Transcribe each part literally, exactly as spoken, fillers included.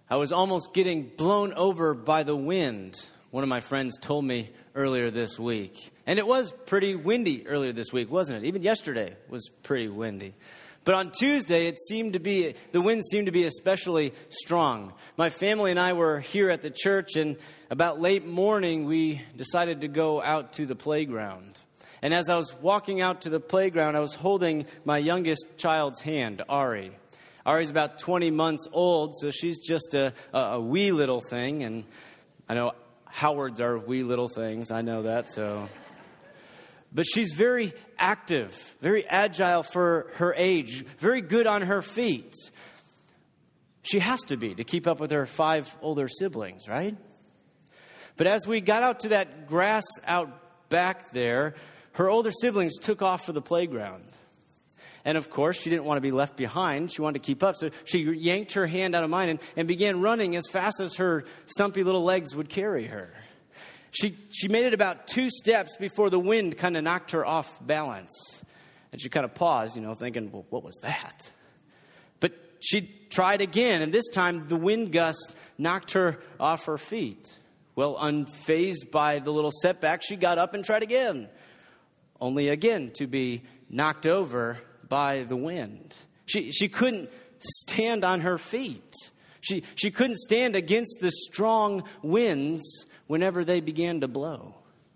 I was almost getting blown over by the wind, one of my friends told me earlier this week. And it was pretty windy earlier this week, wasn't it? Even yesterday was pretty windy. But on Tuesday, it seemed to be, the wind seemed to be especially strong. My family and I were here at the church, and about late morning, we decided to go out to the playground. And as I was walking out to the playground, I was holding my youngest child's hand, Ari. Ari's about twenty months old, so she's just a, a, a wee little thing. And I know Howards are wee little things. I know that, so. But she's very active, very agile for her age, very good on her feet. She has to be to keep up with her five older siblings, right? But as we got out to that grass out back there, her older siblings took off for the playground. And of course, she didn't want to be left behind. She wanted to keep up. So she yanked her hand out of mine and, and began running as fast as her stumpy little legs would carry her. She she made it about two steps before the wind kind of knocked her off balance. And she kind of paused, you know, thinking, well, what was that? But she tried again, and this time the wind gust knocked her off her feet. Well, unfazed by the little setback, she got up and tried again. Only again to be knocked over by the wind. She she couldn't stand on her feet. She she couldn't stand against the strong winds whenever they began to blow.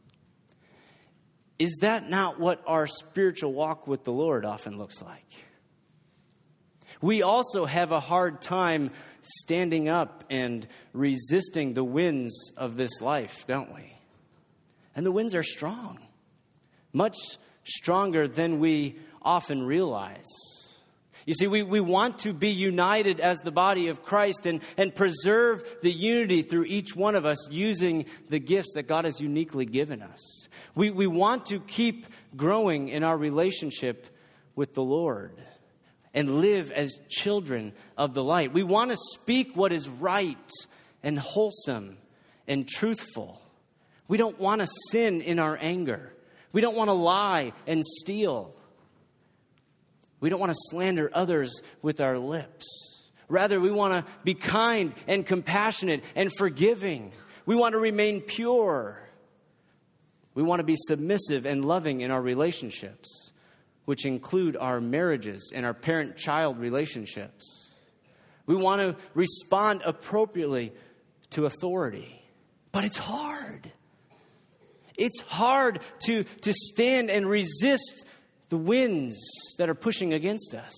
Is that not what our spiritual walk with the Lord often looks like? We also have a hard time standing up and resisting the winds of this life, don't we? And the winds are strong, much stronger than we often realize. You see, we, we want to be united as the body of Christ and, and preserve the unity through each one of us using the gifts that God has uniquely given us. We, we want to keep growing in our relationship with the Lord and live as children of the light. We want to speak what is right and wholesome and truthful. We don't want to sin in our anger. We don't want to lie and steal. We don't want to slander others with our lips. Rather, we want to be kind and compassionate and forgiving. We want to remain pure. We want to be submissive and loving in our relationships, which include our marriages and our parent-child relationships. We want to respond appropriately to authority. But it's hard. It's hard to, to stand and resist the winds that are pushing against us.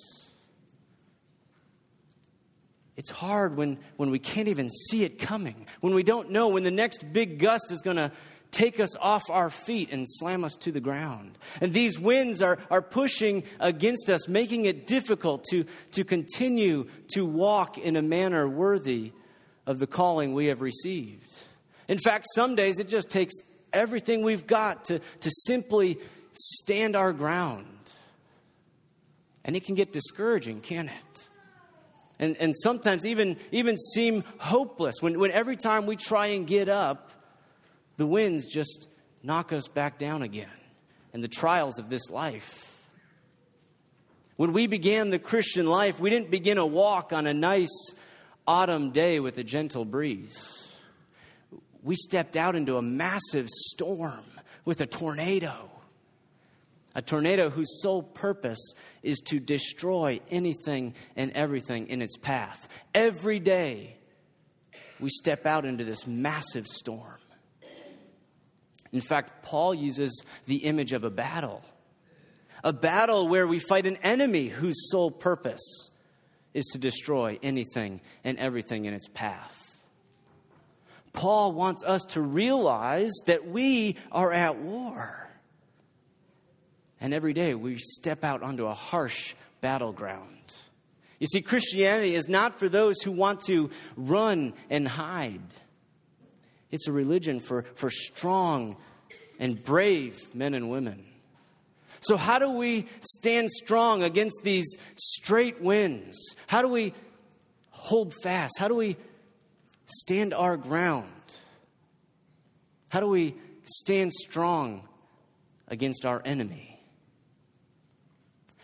It's hard when, when we can't even see it coming, when we don't know when the next big gust is going to take us off our feet and slam us to the ground. And these winds are, are pushing against us, making it difficult to, to continue to walk in a manner worthy of the calling we have received. In fact, some days it just takes everything we've got to, to simply stand our ground. And it can get discouraging, can't it? And and sometimes even, even seem hopeless when, when every time we try and get up, the winds just knock us back down again. And the trials of this life. When we began the Christian life, we didn't begin a walk on a nice autumn day with a gentle breeze. We stepped out into a massive storm with a tornado. A tornado whose sole purpose is to destroy anything and everything in its path. Every day, we step out into this massive storm. In fact, Paul uses the image of a battle. A battle where we fight an enemy whose sole purpose is to destroy anything and everything in its path. Paul wants us to realize that we are at war. And every day we step out onto a harsh battleground. You see, Christianity is not for those who want to run and hide. It's a religion for, for strong and brave men and women. So how do we stand strong against these straight winds? How do we hold fast? How do we stand our ground? How do we stand strong against our enemy?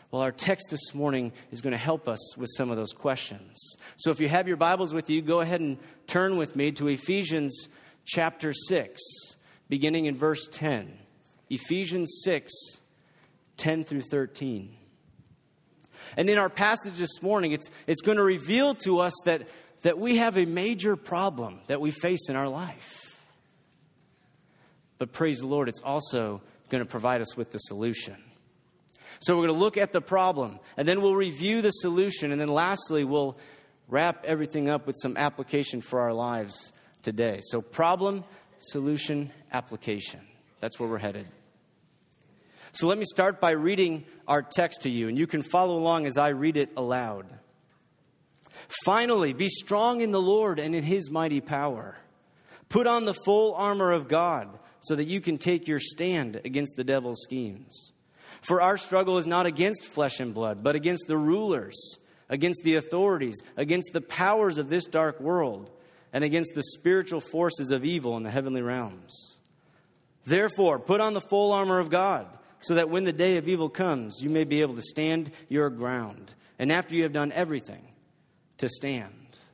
Well, our text this morning is going to help us with some of those questions. So if you have your Bibles with you, go ahead and turn with me to Ephesians chapter six, beginning in verse ten. Ephesians six, ten through thirteen. And in our passage this morning, it's, it's going to reveal to us that, that we have a major problem that we face in our life. But praise the Lord, it's also going to provide us with the solution. So we're going to look at the problem, and then we'll review the solution, and then lastly, we'll wrap everything up with some application for our lives today. So problem, solution, application. That's where we're headed. So let me start by reading our text to you, and you can follow along as I read it aloud. Finally, be strong in the Lord and in His mighty power. Put on the full armor of God so that you can take your stand against the devil's schemes. For our struggle is not against flesh and blood, but against the rulers, against the authorities, against the powers of this dark world, and against the spiritual forces of evil in the heavenly realms. Therefore, put on the full armor of God, so that when the day of evil comes, you may be able to stand your ground. And after you have done everything, to stand.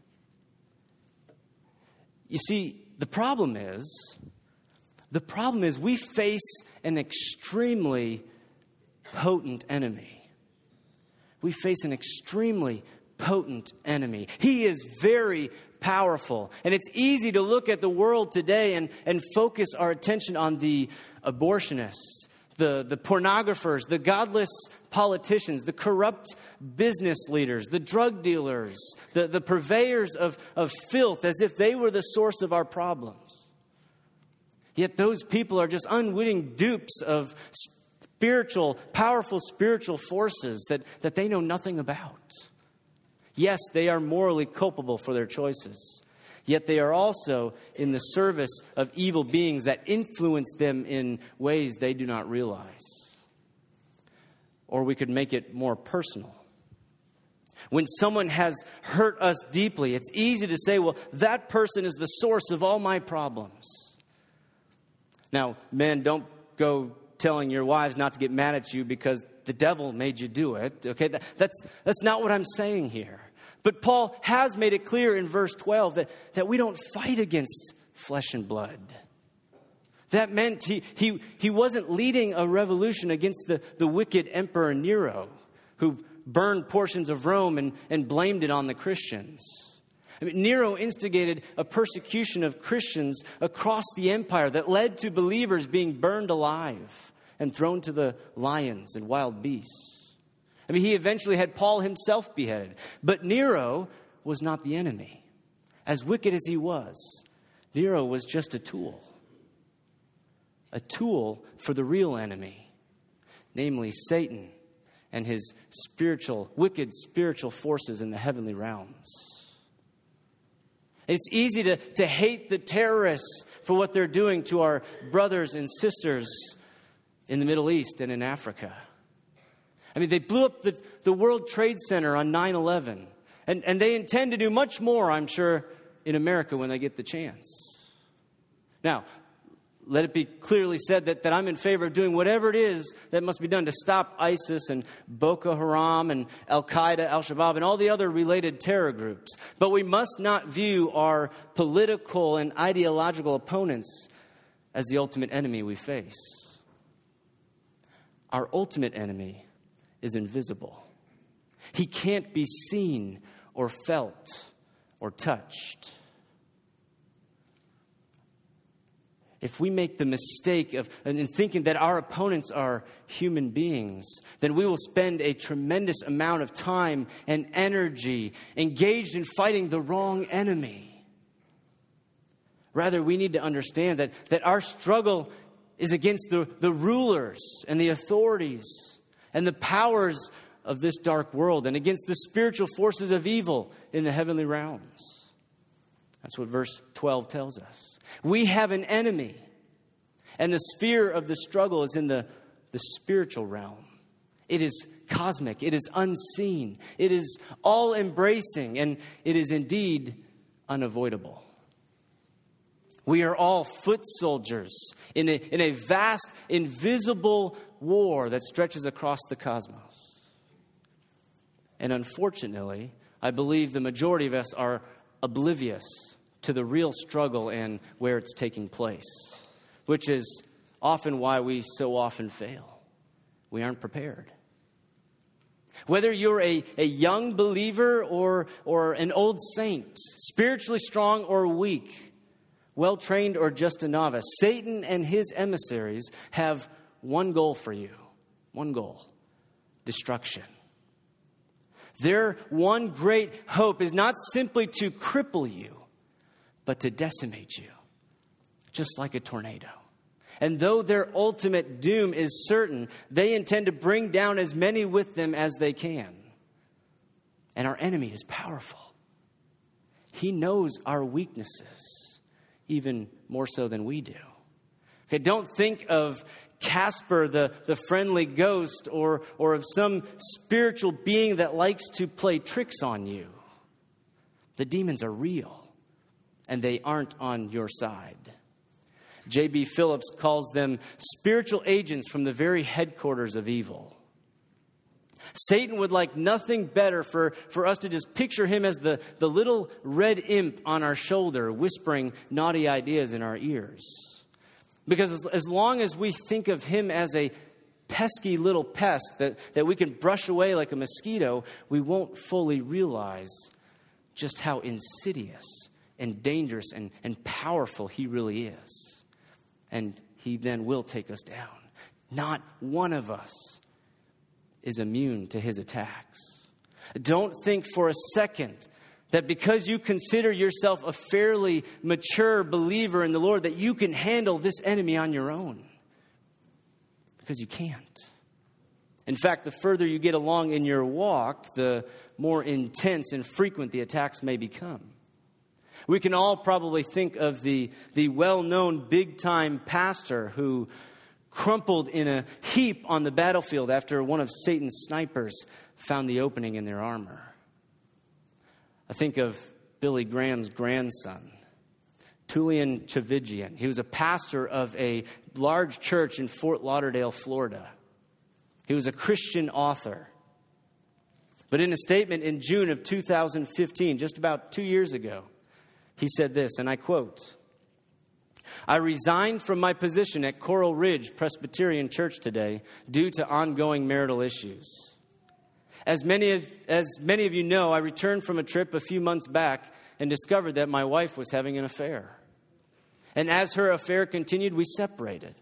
You see, the problem is, the problem is we face an extremely potent enemy. We face an extremely potent enemy. He is very powerful. And it's easy to look at the world today and, and focus our attention on the abortionists, the, the pornographers, the godless politicians, the corrupt business leaders, the drug dealers, the, the purveyors of, of filth, as if they were the source of our problems. Yet those people are just unwitting dupes of spiritual, powerful spiritual forces that, that they know nothing about. Yes, they are morally culpable for their choices. Yet they are also in the service of evil beings that influence them in ways they do not realize. Or we could make it more personal. When someone has hurt us deeply, it's easy to say, well, that person is the source of all my problems. Now, men, don't go telling your wives not to get mad at you because the devil made you do it. Okay, that, that's that's not what I'm saying here. But Paul has made it clear in verse twelve that, that we don't fight against flesh and blood. That meant he he he wasn't leading a revolution against the, the wicked Emperor Nero, who burned portions of Rome and, and blamed it on the Christians. I mean, Nero instigated a persecution of Christians across the empire that led to believers being burned alive and thrown to the lions and wild beasts. I mean, he eventually had Paul himself beheaded. But Nero was not the enemy. As wicked as he was, Nero was just a tool. A tool for the real enemy, namely Satan and his spiritual, wicked spiritual forces in the heavenly realms. It's easy to, to hate the terrorists for what they're doing to our brothers and sisters in the Middle East and in Africa. I mean, they blew up the, the World Trade Center on nine eleven. And, and they intend to do much more, I'm sure, in America when they get the chance. Now, let it be clearly said that, that I'm in favor of doing whatever it is that must be done to stop ISIS and Boko Haram and Al-Qaeda, Al-Shabaab, and all the other related terror groups. But we must not view our political and ideological opponents as the ultimate enemy we face. Our ultimate enemy is invisible. He can't be seen or felt or touched. If we make the mistake of in thinking that our opponents are human beings, then we will spend a tremendous amount of time and energy engaged in fighting the wrong enemy. Rather, we need to understand that, that our struggle is against the, the rulers and the authorities and the powers of this dark world and against the spiritual forces of evil in the heavenly realms. That's what verse twelve tells us. We have an enemy, and the sphere of the struggle is in the, the spiritual realm. It is cosmic. It is unseen. It is all-embracing, and it is indeed unavoidable. We are all foot soldiers in a, in a vast, invisible war that stretches across the cosmos. And unfortunately, I believe the majority of us are oblivious to the real struggle and where it's taking place, which is often why we so often fail. We aren't prepared. Whether you're a, a young believer or, or an old saint, spiritually strong or weak, well-trained or just a novice, Satan and his emissaries have one goal for you. One goal: destruction. Their one great hope is not simply to cripple you, but to decimate you, just like a tornado. And though their ultimate doom is certain, they intend to bring down as many with them as they can. And our enemy is powerful. He knows our weaknesses, even more so than we do. Okay, don't think of Casper, the, the friendly ghost, or, or of some spiritual being that likes to play tricks on you. The demons are real, and they aren't on your side. J B Phillips calls them spiritual agents from the very headquarters of evil. Satan would like nothing better for, for us to just picture him as the, the little red imp on our shoulder, whispering naughty ideas in our ears. Because as, as long as we think of him as a pesky little pest that, that we can brush away like a mosquito, we won't fully realize just how insidious and dangerous and, and powerful he really is. And he then will take us down. Not one of us is immune to his attacks. Don't think for a second that because you consider yourself a fairly mature believer in the Lord, that you can handle this enemy on your own. Because you can't. In fact, the further you get along in your walk, the more intense and frequent the attacks may become. We can all probably think of the, the well-known big-time pastor who crumpled in a heap on the battlefield after one of Satan's snipers found the opening in their armor. I think of Billy Graham's grandson, Tullian Tchividjian. He was a pastor of a large church in Fort Lauderdale, Florida. He was a Christian author. But in a statement in June of two thousand fifteen, just about two years ago, he said this, and I quote, "I resigned from my position at Coral Ridge Presbyterian Church today due to ongoing marital issues. As many of, as many of you know, I returned from a trip a few months back and discovered that my wife was having an affair. And as her affair continued, we separated.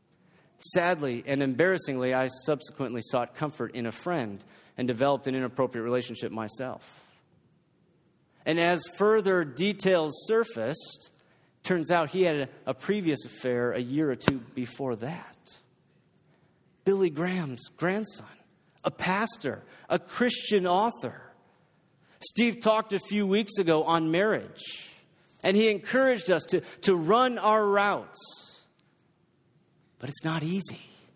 Sadly and embarrassingly, I subsequently sought comfort in a friend and developed an inappropriate relationship myself. And as further details surfaced, turns out he had a, a previous affair a year or two before that. Billy Graham's grandson, a pastor, a Christian author. Steve talked a few weeks ago on marriage, and he encouraged us to, to run our routes. But it's not easy.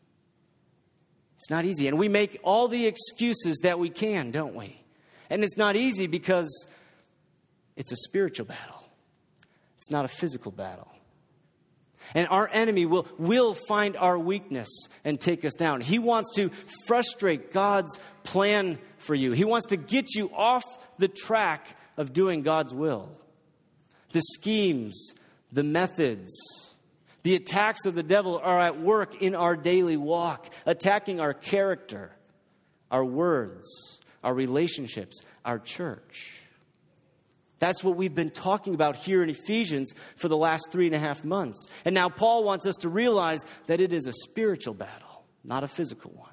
It's not easy. And we make all the excuses that we can, don't we? And it's not easy because it's a spiritual battle. It's not a physical battle. And our enemy will, will find our weakness and take us down. He wants to frustrate God's plan for you. He wants to get you off the track of doing God's will. The schemes, the methods, the attacks of the devil are at work in our daily walk, attacking our character, our words, our relationships, our church. That's what we've been talking about here in Ephesians for the last three and a half months. And now Paul wants us to realize that it is a spiritual battle, not a physical one.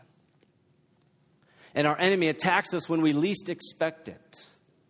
And our enemy attacks us when we least expect it.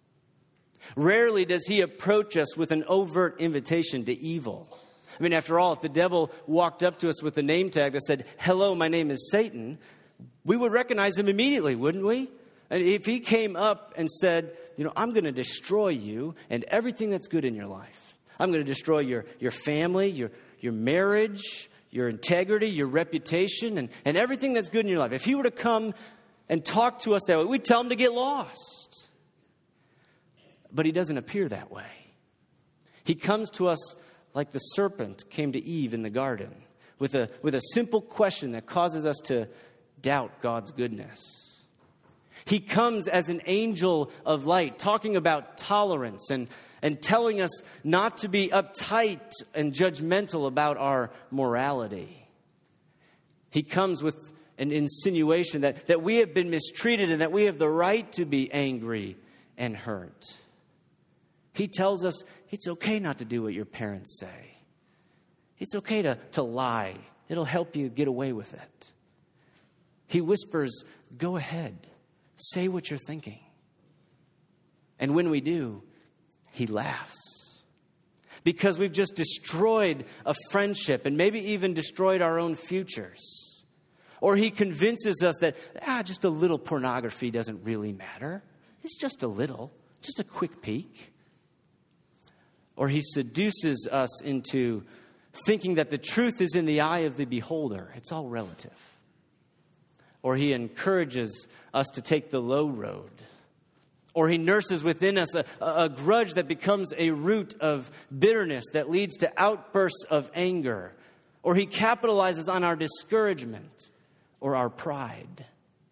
Rarely does he approach us with an overt invitation to evil. I mean, after all, if the devil walked up to us with a name tag that said, "Hello, my name is Satan," we would recognize him immediately, wouldn't we? And if he came up and said, you know, "I'm going to destroy you and everything that's good in your life. I'm going to destroy your, your family, your, your marriage, your integrity, your reputation, and, and everything that's good in your life." If he were to come and talk to us that way, we'd tell him to get lost. But he doesn't appear that way. He comes to us like the serpent came to Eve in the garden, with a, with a simple question that causes us to doubt God's goodness. He comes as an angel of light, talking about tolerance and, and telling us not to be uptight and judgmental about our morality. He comes with an insinuation that, that we have been mistreated and that we have the right to be angry and hurt. He tells us it's okay not to do what your parents say. It's okay to, to lie. It'll help you get away with it. He whispers, go ahead. Say what you're thinking. And when we do, he laughs. Because we've just destroyed a friendship and maybe even destroyed our own futures. Or he convinces us that, ah, just a little pornography doesn't really matter. It's just a little, just a quick peek. Or he seduces us into thinking that the truth is in the eye of the beholder. It's all relative. Or he encourages us to take the low road. Or he nurses within us a, a grudge that becomes a root of bitterness that leads to outbursts of anger. Or he capitalizes on our discouragement or our pride.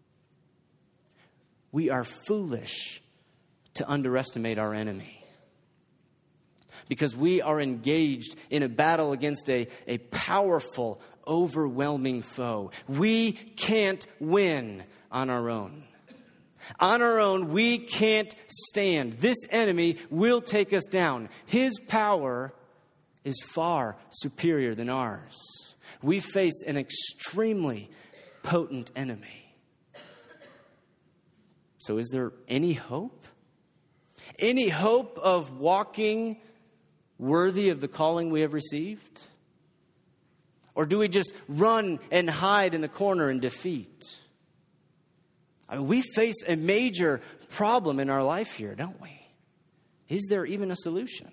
We are foolish to underestimate our enemy. Because we are engaged in a battle against a, a powerful, overwhelming foe. We can't win on our own. On our own, we can't stand. This enemy will take us down. His power is far superior than ours. We face an extremely potent enemy. So is there any hope? Any hope of walking worthy of the calling we have received? Or do we just run and hide in the corner in defeat? I mean, we face a major problem in our life here, don't we? Is there even a solution?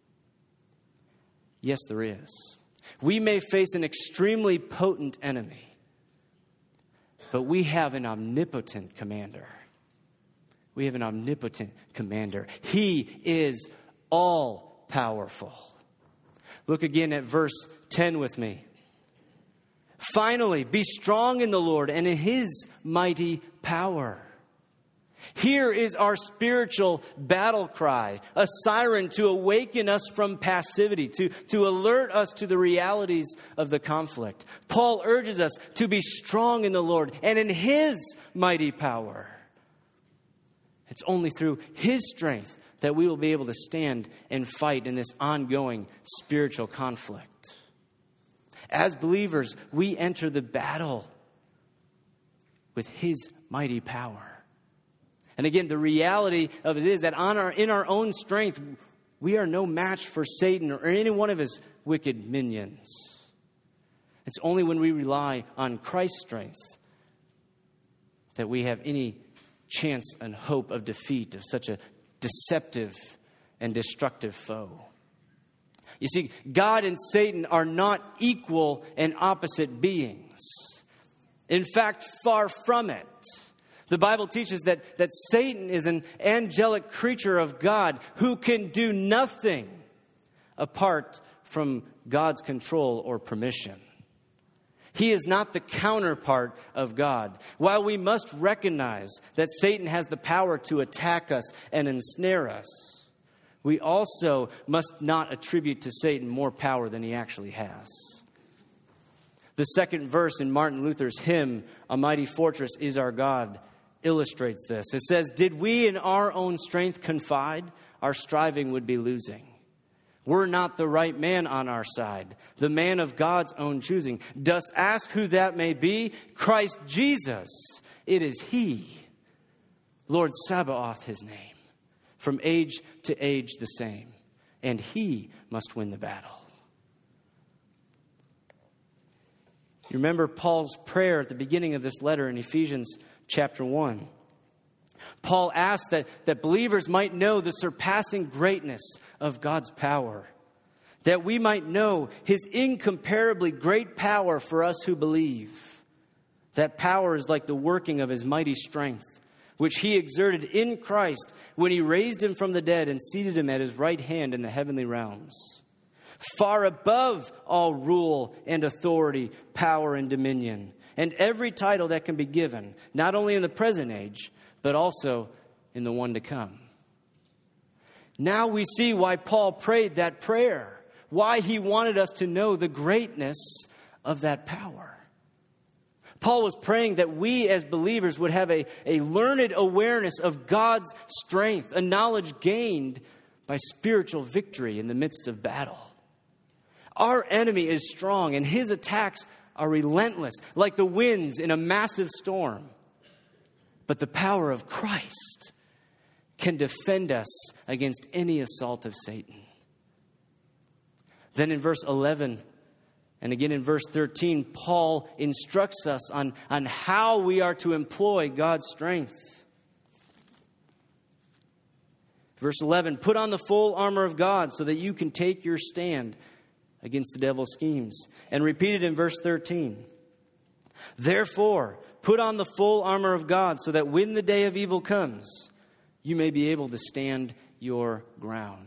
Yes, there is. We may face an extremely potent enemy, but we have an omnipotent commander. We have an omnipotent commander. He is all powerful. Look again at verse ten with me. Finally, be strong in the Lord and in his mighty power. Here is our spiritual battle cry, a siren to awaken us from passivity, to, to alert us to the realities of the conflict. Paul urges us to be strong in the Lord and in his mighty power. It's only through his strength that we will be able to stand and fight in this ongoing spiritual conflict. As believers, we enter the battle with his mighty power. And again, the reality of it is that on our, in our own strength, we are no match for Satan or any one of his wicked minions. It's only when we rely on Christ's strength that we have any chance and hope of defeat of such a deceptive and destructive foe. You see, God and Satan are not equal and opposite beings. In fact, far from it. The Bible teaches that, that Satan is an angelic creature of God who can do nothing apart from God's control or permission. He is not the counterpart of God. While we must recognize that Satan has the power to attack us and ensnare us, we also must not attribute to Satan more power than he actually has. The second verse in Martin Luther's hymn, "A Mighty Fortress is Our God," illustrates this. It says, "Did we in our own strength confide, our striving would be losing. We're not the right man on our side, the man of God's own choosing. Dost ask who that may be? Christ Jesus, it is he. Lord Sabaoth his name, from age to age the same, and he must win the battle." You remember Paul's prayer at the beginning of this letter in Ephesians chapter one. Paul asked that, that believers might know the surpassing greatness of God's power, that we might know his incomparably great power for us who believe. That power is like the working of his mighty strength, which he exerted in Christ when he raised him from the dead and seated him at his right hand in the heavenly realms, far above all rule and authority, power and dominion, and every title that can be given, not only in the present age, but also in the one to come. Now we see why Paul prayed that prayer, why he wanted us to know the greatness of that power. Paul was praying that we as believers would have a, a learned awareness of God's strength, a knowledge gained by spiritual victory in the midst of battle. Our enemy is strong, and his attacks are relentless, like the winds in a massive storm. But the power of Christ can defend us against any assault of Satan. Then in verse eleven, and again in verse thirteen, Paul instructs us on, on how we are to employ God's strength. Verse eleven, put on the full armor of God so that you can take your stand against the devil's schemes. And repeated in verse thirteen, therefore, put on the full armor of God so that when the day of evil comes, you may be able to stand your ground.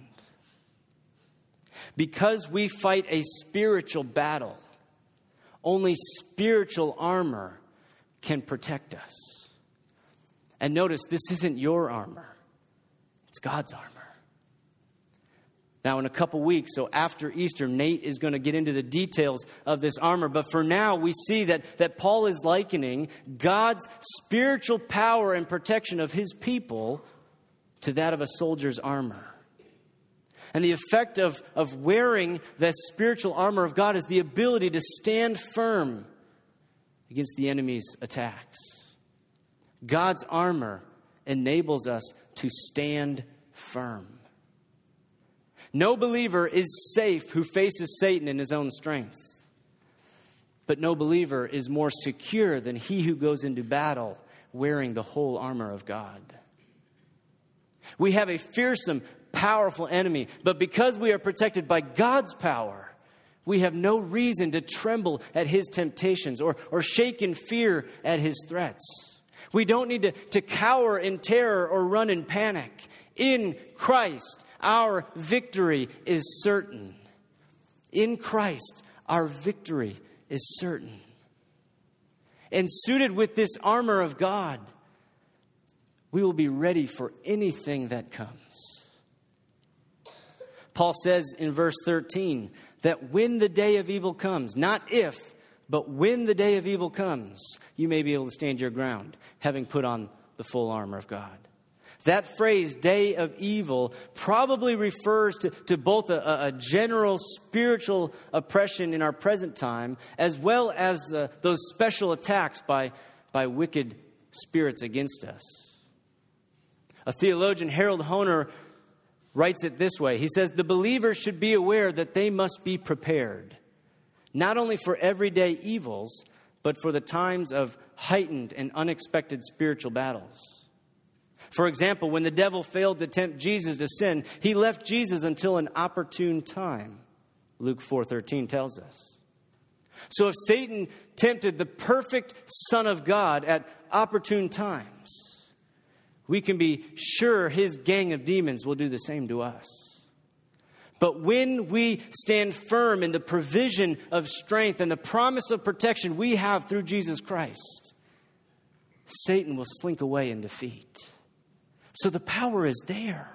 Because we fight a spiritual battle, only spiritual armor can protect us. And notice, this isn't your armor. It's God's armor. Now, in a couple weeks, so after Easter, Nate is going to get into the details of this armor. But for now, we see that, that Paul is likening God's spiritual power and protection of his people to that of a soldier's armor. And the effect of, of wearing the spiritual armor of God is the ability to stand firm against the enemy's attacks. God's armor enables us to stand firm. No believer is safe who faces Satan in his own strength. But no believer is more secure than he who goes into battle wearing the whole armor of God. We have a fearsome, powerful enemy, but because we are protected by God's power, we have no reason to tremble at his temptations or, or shake in fear at his threats. We don't need to, to cower in terror or run in panic. In Christ, our victory is certain. In Christ, our victory is certain. And suited with this armor of God, we will be ready for anything that comes. Paul says in verse thirteen that when the day of evil comes, not if, but when the day of evil comes, you may be able to stand your ground, having put on the full armor of God. That phrase, day of evil, probably refers to, to both a, a general spiritual oppression in our present time, as well as uh, those special attacks by, by wicked spirits against us. A theologian, Harold Hoehner, writes it this way. He says, the believer should be aware that they must be prepared, not only for everyday evils, but for the times of heightened and unexpected spiritual battles. For example, when the devil failed to tempt Jesus to sin, he left Jesus until an opportune time. Luke four thirteen tells us. So if Satan tempted the perfect Son of God at opportune times, we can be sure his gang of demons will do the same to us. But when we stand firm in the provision of strength and the promise of protection we have through Jesus Christ, Satan will slink away in defeat. So the power is there.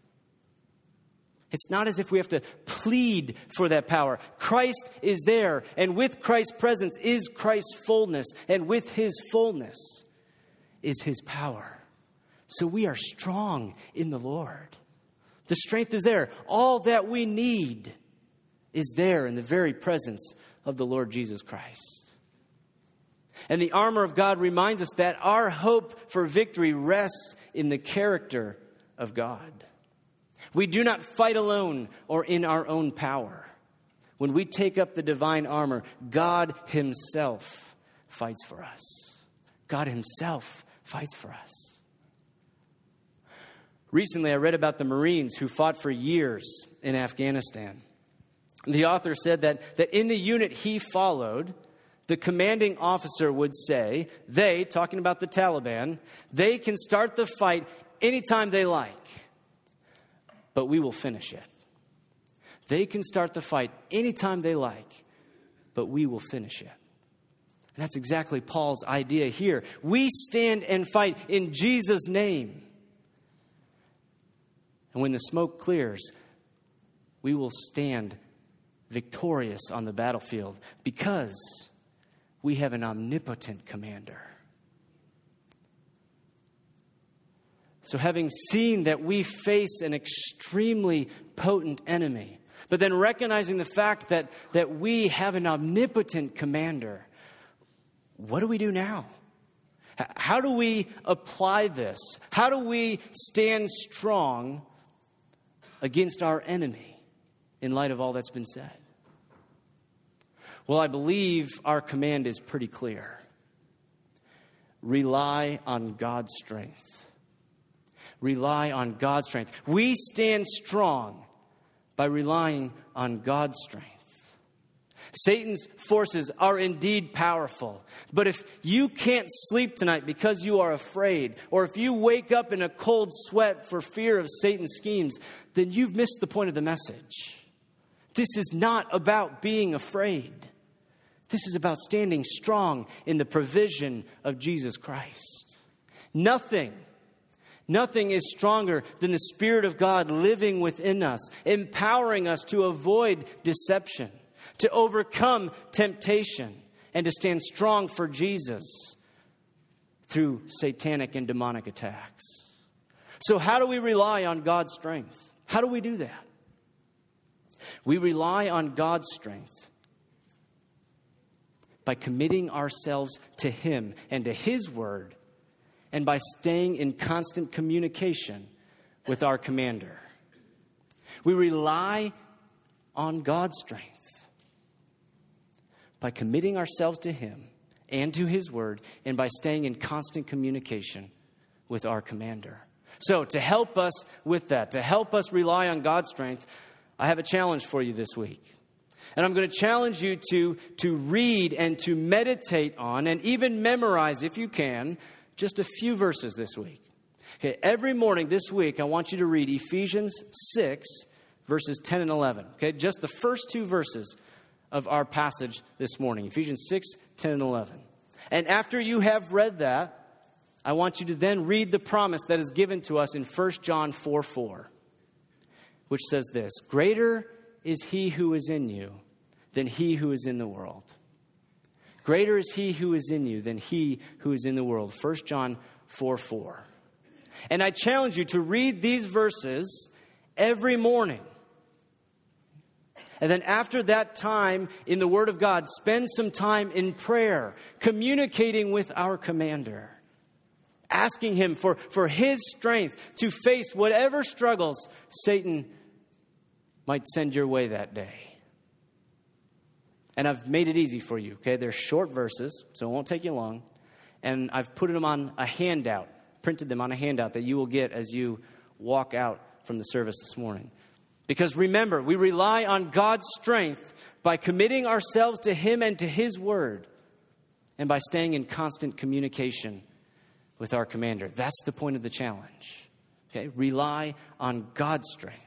It's not as if we have to plead for that power. Christ is there, and with Christ's presence is Christ's fullness, and with his fullness is his power. So we are strong in the Lord. The strength is there. All that we need is there in the very presence of the Lord Jesus Christ. And the armor of God reminds us that our hope for victory rests in the character of God. We do not fight alone or in our own power. When we take up the divine armor, God himself fights for us. God himself fights for us. Recently, I read about the Marines who fought for years in Afghanistan. The author said that, that in the unit he followed, the commanding officer would say, they, talking about the Taliban, they can start the fight anytime they like, but we will finish it. They can start the fight anytime they like, but we will finish it. And that's exactly Paul's idea here. We stand and fight in Jesus' name. And when the smoke clears, we will stand victorious on the battlefield because we have an omnipotent commander. So having seen that we face an extremely potent enemy, but then recognizing the fact that, that we have an omnipotent commander, what do we do now? How do we apply this? How do we stand strong against our enemy in light of all that's been said? Well, I believe our command is pretty clear. Rely on God's strength. Rely on God's strength. We stand strong by relying on God's strength. Satan's forces are indeed powerful. But if you can't sleep tonight because you are afraid, or if you wake up in a cold sweat for fear of Satan's schemes, then you've missed the point of the message. This is not about being afraid. This is about standing strong in the provision of Jesus Christ. Nothing Nothing is stronger than the Spirit of God living within us, empowering us to avoid deception, to overcome temptation, and to stand strong for Jesus through satanic and demonic attacks. So how do we rely on God's strength? How do we do that? We rely on God's strength by committing ourselves to Him and to His Word, and by staying in constant communication with our commander. We rely on God's strength by committing ourselves to Him and to His Word, and by staying in constant communication with our commander. So to help us with that, to help us rely on God's strength, I have a challenge for you this week. And I'm going to challenge you to, to read and to meditate on, and even memorize, if you can, just a few verses this week. Okay, every morning this week, I want you to read Ephesians six, verses ten and eleven. Okay, just the first two verses of our passage this morning. Ephesians six, ten and eleven. And after you have read that, I want you to then read the promise that is given to us in First John four, four, which says this: greater is He who is in you than he who is in the world. Greater is He who is in you than he who is in the world. First John four, four. And I challenge you to read these verses every morning. And then after that time in the Word of God, spend some time in prayer, communicating with our commander, asking Him for, for His strength to face whatever struggles Satan might send your way that day. And I've made it easy for you, okay? They're short verses, so it won't take you long. And I've put them on a handout, printed them on a handout that you will get as you walk out from the service this morning. Because remember, we rely on God's strength by committing ourselves to Him and to His Word, and by staying in constant communication with our commander. That's the point of the challenge, okay? Rely on God's strength.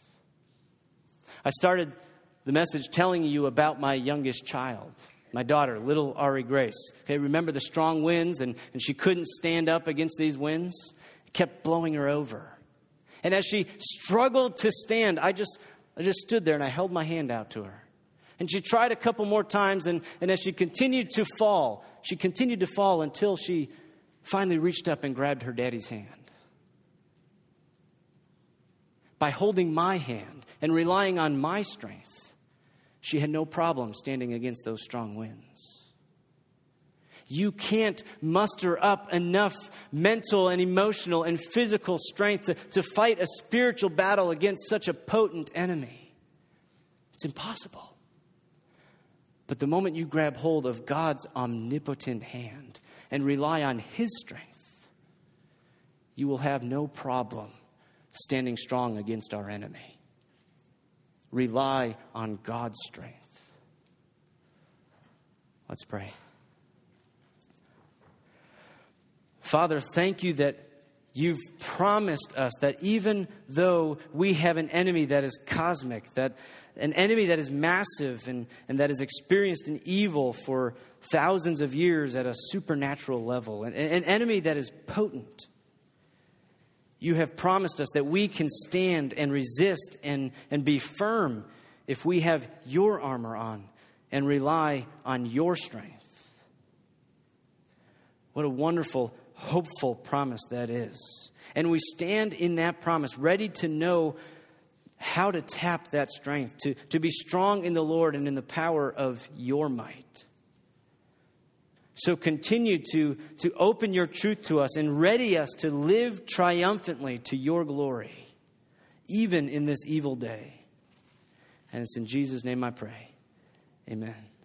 I started the message telling you about my youngest child, my daughter, little Ari Grace. Okay, remember the strong winds, and, and she couldn't stand up against these winds? It kept blowing her over. And as she struggled to stand, I just I just stood there and I held my hand out to her. And she tried a couple more times, and, and as she continued to fall, she continued to fall until she finally reached up and grabbed her daddy's hand. By holding my hand and relying on my strength, she had no problem standing against those strong winds. You can't muster up enough mental and emotional and physical strength to, to fight a spiritual battle against such a potent enemy. It's impossible. But the moment you grab hold of God's omnipotent hand and rely on His strength, you will have no problem standing strong against our enemy. Rely on God's strength. Let's pray. Father, thank you that You've promised us that even though we have an enemy that is cosmic, that an enemy that is massive and, and that has experienced an evil for thousands of years at a supernatural level, an, an enemy that is potent, you have promised us that we can stand and resist and, and be firm if we have your armor on and rely on your strength. What a wonderful, hopeful promise that is. And we stand in that promise, ready to know how to tap that strength, to, to be strong in the Lord and in the power of your might. So continue to, to open your truth to us and ready us to live triumphantly to your glory, even in this evil day. And it's in Jesus' name I pray. Amen.